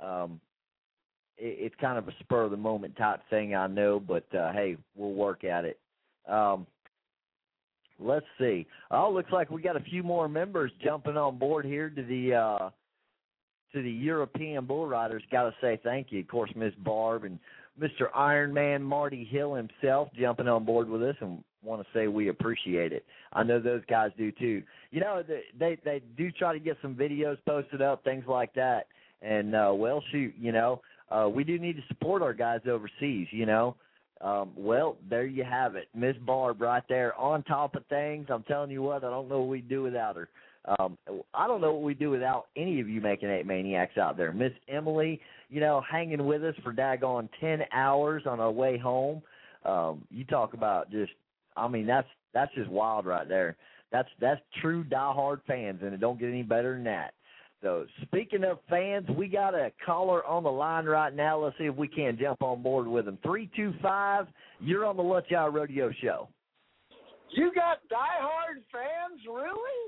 It's kind of a spur-of-the-moment type thing, I know, but, hey, we'll work at it. Let's see. Looks like we got a few more members jumping on board here to the European Bull Riders. Got to say thank you. Of course, Miss Barb and Mr. Ironman Marty Hill himself jumping on board with us, and want to say we appreciate it. I know those guys do too. They do try to get some videos posted up, things like that. And, we do need to support our guys overseas, Well, there you have it. Miss Barb right there on top of things. I'm telling you what, I don't know what we'd do without her. I don't know what we'd do without any of you Making 8 maniacs out there. Miss Emily, hanging with us for daggone 10 hours on our way home. You talk about that's just wild right there. That's true diehard fans, and it don't get any better than that. So speaking of fans, we got a caller on the line right now. Let's see if we can jump on board with him. 325, you're on the Lunch Hour Rodeo Show. You got diehard fans, really?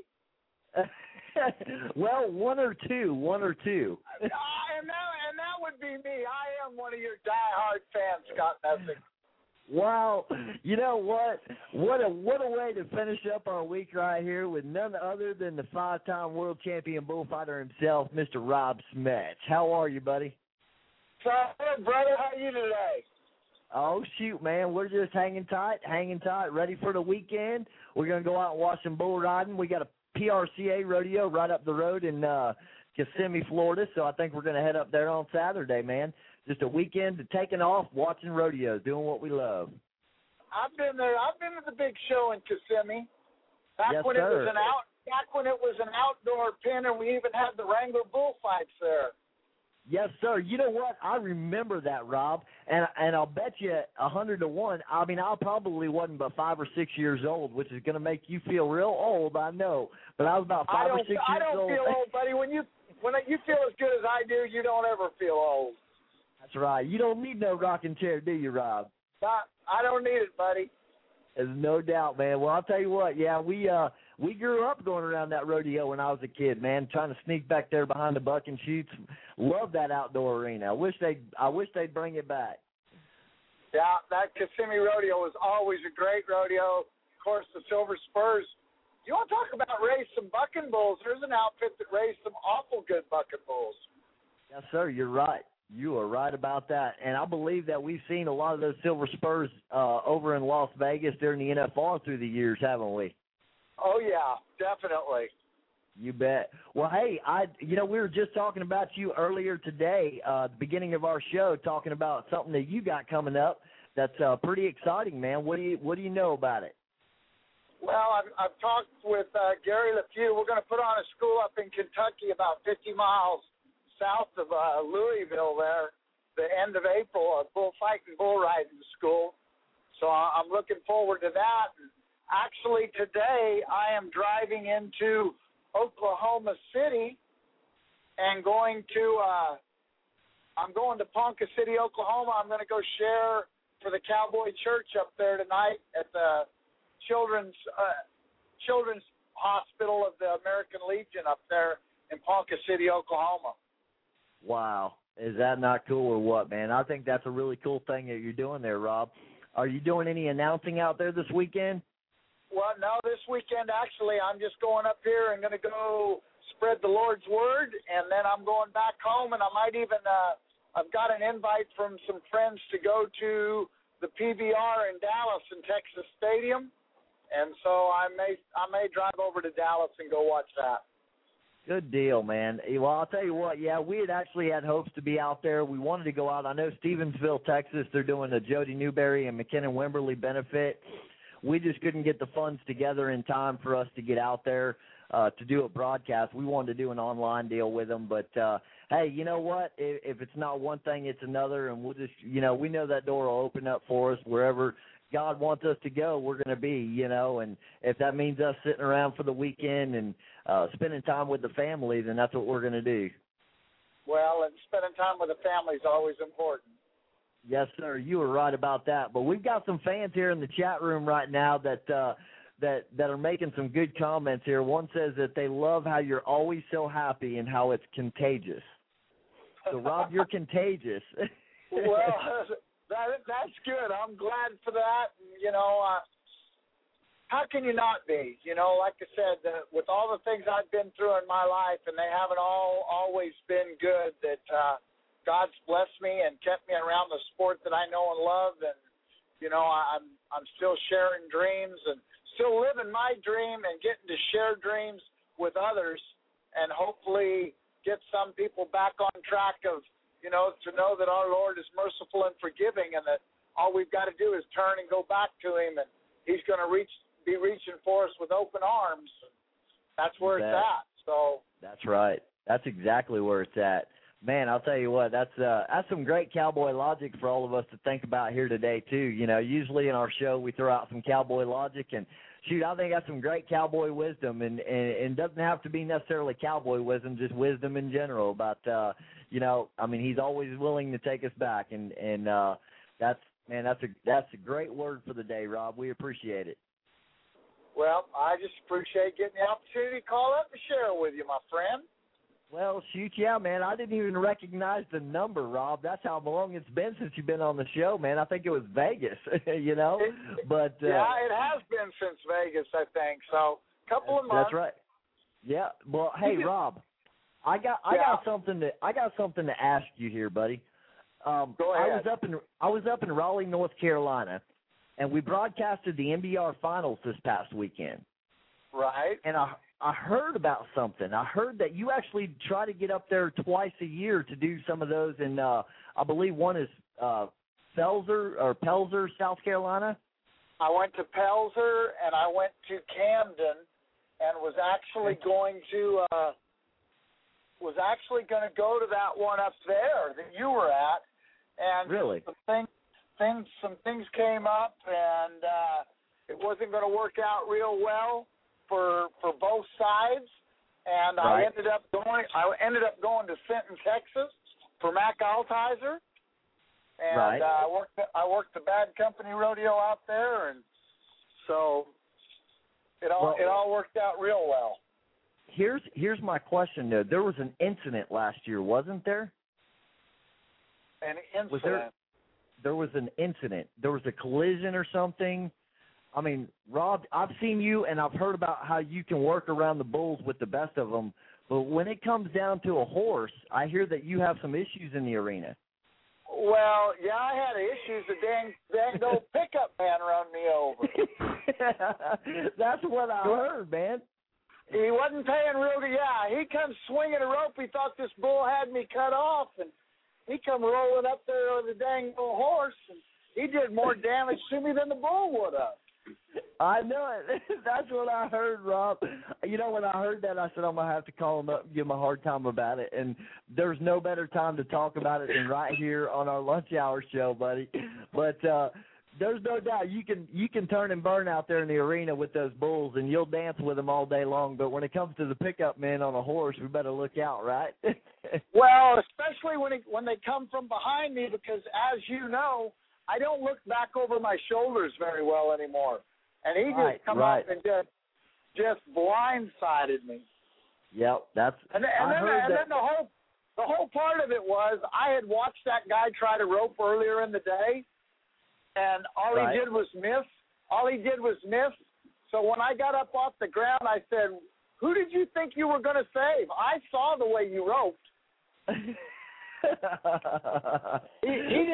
Well, one or two. And that would be me. I am one of your diehard fans, Scott Messick. Wow, you know what? What a way to finish up our week right here with none other than the 5-time world champion bullfighter himself, Mr. Rob Smets. How are you, buddy? Solid, brother. How are you today? Oh, shoot, man. We're just hanging tight, ready for the weekend. We're going to go out and watch some bull riding. We got a PRCA rodeo right up the road in Kissimmee, Florida, so I think we're going to head up there on Saturday, man. Just a weekend to taking off, watching rodeos, doing what we love. I've been there. I've been to the big show in Kissimmee. Back when sir. it was an outdoor pen, and we even had the Wrangler bullfights there. Yes, sir. You know what? I remember that, Rob, and I'll bet you 100 to 1. I mean, I probably wasn't but 5 or 6 years old, which is going to make you feel real old, I know. But I was about 5 or 6 years old. I don't feel old, buddy. When you feel as good as I do, you don't ever feel old. That's right. You don't need no rocking chair, do you, Rob? I don't need it, buddy. There's no doubt, man. Well, I'll tell you what. Yeah, we grew up going around that rodeo when I was a kid, man, trying to sneak back there behind the buck and shoots. Love that outdoor arena. I wish they'd bring it back. Yeah, that Kissimmee rodeo was always a great rodeo. Of course, the Silver Spurs. You want to talk about race some bucking bulls? There's an outfit that raised some awful good bucking bulls. Yes, sir. You're right. You are right about that. And I believe that we've seen a lot of those Silver Spurs over in Las Vegas during the NFR through the years, haven't we? Oh, yeah, definitely. You bet. Well, hey, we were just talking about you earlier today, the beginning of our show, talking about something that you got coming up that's pretty exciting, man. What do you know about it? Well, I've talked with Gary LeFew. We're going to put on a school up in Kentucky about 50 miles south of Louisville there, the end of April, a bullfighting, bull riding school. So I'm looking forward to that. And actually, today I am driving into Oklahoma City and going to Ponca City, Oklahoma. I'm going to go share for the Cowboy Church up there tonight at the Children's Hospital of the American Legion up there in Ponca City, Oklahoma. Wow. Is that not cool or what, man? I think that's a really cool thing that you're doing there, Rob. Are you doing any announcing out there this weekend? Well, no, this weekend, actually, I'm just going up here and going to go spread the Lord's word, and then I'm going back home, and I might even I've got an invite from some friends to go to the PBR in Dallas in Texas Stadium, and so I may drive over to Dallas and go watch that. Good deal, man. Well, I'll tell you what, yeah, we had actually had hopes to be out there. We wanted to go out. I know Stevensville, Texas, they're doing the Jody Newberry and McKinnon Wimberly benefit. We just couldn't get the funds together in time for us to get out there to do a broadcast. We wanted to do an online deal with them, but, hey, you know what? If it's not one thing, it's another, and we'll just, we know that door will open up for us wherever God wants us to go, we're going to be, and if that means us sitting around for the weekend and spending time with the family, then that's what we're going to do. Well, and spending time with the family is always important. Yes, sir. You were right about that. But we've got some fans here in the chat room right now that are making some good comments here. One says that they love how you're always so happy and how it's contagious. So, Rob, you're contagious. Well, that's good. I'm glad for that. How can you not be? Like I said, with all the things I've been through in my life, and they haven't always been good, that God's blessed me and kept me around the sport that I know and love, and I'm still sharing dreams and still living my dream and getting to share dreams with others, and hopefully get some people back on track of to know that our Lord is merciful and forgiving, and that all we've got to do is turn and go back to Him, and He's going to be reaching for us with open arms. That's where it's at. So that's right. That's exactly where it's at. Man, I'll tell you what, that's some great cowboy logic for all of us to think about here today, too. Usually in our show we throw out some cowboy logic, and, shoot, I think that's some great cowboy wisdom, and doesn't have to be necessarily cowboy wisdom, just wisdom in general about, he's always willing to take us back, and that's a great word for the day, Rob. We appreciate it. Well, I just appreciate getting the opportunity to call up and share with you, my friend. Well, shoot, yeah, man. I didn't even recognize the number, Rob. That's how long it's been since you've been on the show, man. I think it was Vegas, But yeah, it has been since Vegas, I think. So, a couple of months. That's right. Yeah. Well, hey, Rob, I got something to ask you here, buddy. Go ahead. I was up in Raleigh, North Carolina, and we broadcasted the NBR Finals this past weekend. Right. And I heard about something. I heard that you actually try to get up there twice a year to do some of those, and I believe one is Pelzer, South Carolina. I went to Pelzer, and I went to Camden, and was actually going to go to that one up there that you were at, and really, some things came up, and it wasn't going to work out real well for both sides, and right. I ended up going to Fenton, Texas, for Mac Altizer, and right. I worked the Bad Company Rodeo out there, and so it all worked out real well. Here's my question though. There was an incident last year, wasn't there? An incident. There was an incident. There was a collision or something. I mean, Rob, I've seen you and I've heard about how you can work around the bulls with the best of them, But when it comes down to a horse, I hear that you have some issues in the arena. Well, yeah, I had issues. The dang old pickup man run me over. That's what I heard, man. He wasn't paying real good. Yeah, he comes swinging a rope. He thought this bull had me cut off, and he come rolling up there on the dang old horse, and he did more damage to me than the bull would have. I know it. That's what I heard, Rob. You know, when I heard that, I said I'm going to have to call him up and give him a hard time about it. And there's no better time to talk about it than right here on our lunch hour show, buddy. But there's no doubt you can turn and burn out there in the arena with those bulls, and you'll dance with them all day long. But when it comes to the pickup men on a horse, we better look out, right? Well, especially when they come from behind me, because as you know, I don't look back over my shoulders very well anymore. And he just come up and just blindsided me. Yep, that's. And then the whole part of it was I had watched that guy try to rope earlier in the day, and all he did was miss. All he did was miss. So when I got up off the ground, I said, "Who did you think you were going to save? I saw the way you roped." he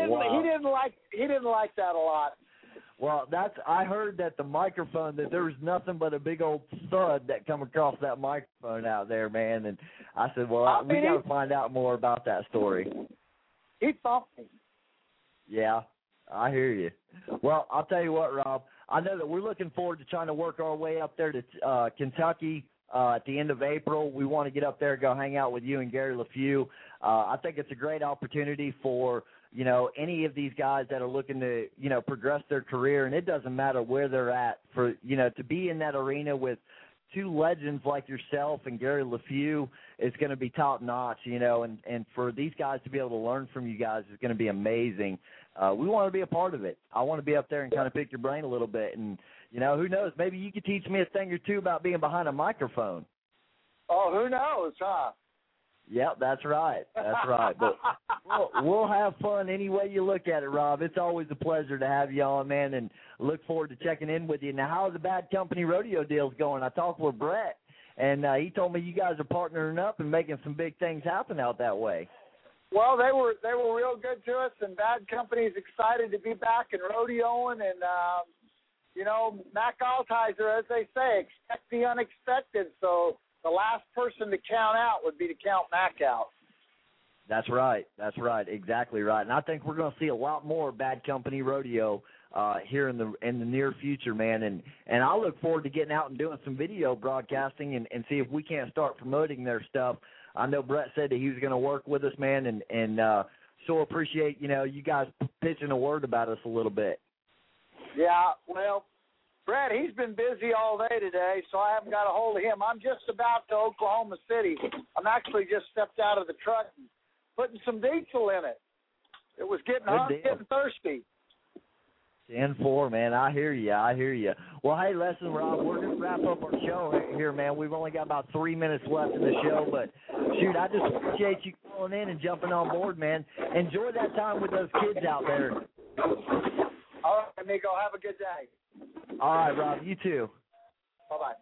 didn't like that a lot. Well, I heard that the microphone, that there was nothing but a big old thud that come across that microphone out there, man. And I said, well, we got to find out more about that story. He thumped me. Yeah, I hear you. Well, I'll tell you what, Rob, I know that we're looking forward to trying to work our way up there to Kentucky at the end of April. We want to get up there and go hang out with you and Gary LeFew. I think it's a great opportunity for, you know, any of these guys that are looking to, you know, progress their career, and it doesn't matter where they're at, for, you know, to be in that arena with two legends like yourself and Gary LeFew is going to be top notch, you know, and for these guys to be able to learn from you guys is going to be amazing. We want to be a part of it. I want to be up there and kind of pick your brain a little bit, and, you know, who knows, maybe you could teach me a thing or two about being behind a microphone. Oh, who knows, huh? Yep, that's right. That's right. But we'll have fun any way you look at it, Rob. It's always a pleasure to have you on, man, and look forward to checking in with you. Now, how are the Bad Company rodeo deals going? I talked with Brett, and he told me you guys are partnering up and making some big things happen out that way. Well, they were real good to us, and Bad Company's excited to be back and rodeoing, and you know, Mac Altizer, as they say, expect the unexpected. So the last person to count out would be to count Mac out. That's right. That's right. Exactly right. And I think we're going to see a lot more Bad Company rodeo here in the near future, man. And I look forward to getting out and doing some video broadcasting and see if we can't start promoting their stuff. I know Brett said that he was going to work with us, man, and so appreciate, you know, you guys pitching a word about us a little bit. Yeah, well, Brett, he's been busy all day today, so I haven't got a hold of him. I'm just about to Oklahoma City. I'm actually just stepped out of the truck and putting some diesel in it. It was getting hot, getting thirsty. 10-4, man. I hear you. I hear you. Well, hey, listen, Rob, we're going to wrap up our show here, man. We've only got about 3 minutes left in the show, but, shoot, I just appreciate you calling in and jumping on board, man. Enjoy that time with those kids out there. All right, amigo. Have a good day. All right, Rob. You too. Bye-bye.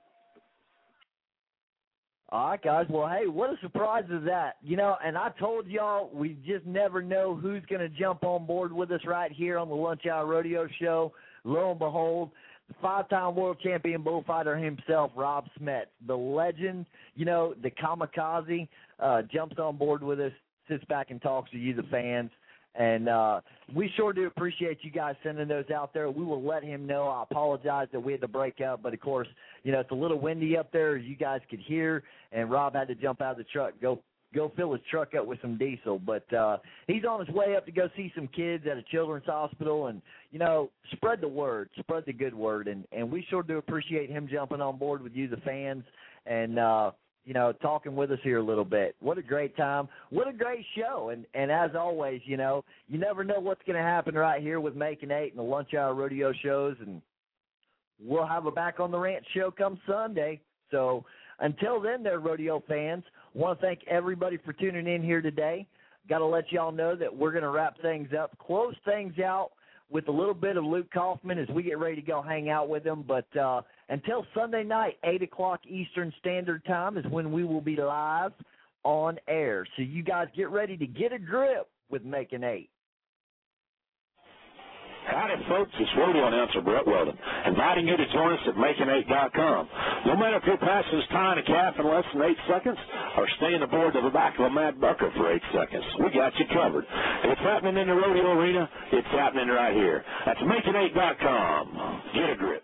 All right, guys. Well, hey, what a surprise is that? You know, and I told y'all we just never know who's going to jump on board with us right here on the Lunch Hour Rodeo Show. Lo and behold, the 5-time world champion bullfighter himself, Rob Smets, the legend, you know, the kamikaze, jumps on board with us, sits back and talks to you, the fans. And we sure do appreciate you guys sending those out there. We will let him know. I apologize that we had to break up, but, of course, you know, it's a little windy up there, as you guys could hear, and Rob had to jump out of the truck, go fill his truck up with some diesel. But he's on his way up to go see some kids at a children's hospital and, you know, spread the word, spread the good word. And we sure do appreciate him jumping on board with you, the fans, and, you know, talking with us here a little bit. What a great time. What a great show. And as always, you know, you never know what's going to happen right here with Making 8 and the Lunch Hour Rodeo shows. And we'll have a Back on the Ranch show come Sunday. So until then there, rodeo fans, want to thank everybody for tuning in here today. Got to let y'all know that we're going to wrap things up, close things out with a little bit of Luke Kaufman as we get ready to go hang out with him. But until Sunday night, 8 o'clock Eastern Standard Time is when we will be live on air. So you guys get ready to get a grip with Making 8. Howdy, folks. It's rodeo announcer Brett Weldon, inviting you to join us at Making8.com. No matter if your passion is tying a calf in less than 8 seconds or staying aboard to the back of a mad bucker for 8 seconds, we got you covered. If it's happening in the rodeo arena, it's happening right here. That's Making8.com. Get a grip.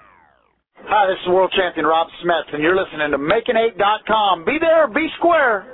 Hi, this is World Champion Rob Smith, and you're listening to Making8.com. Be there, be square.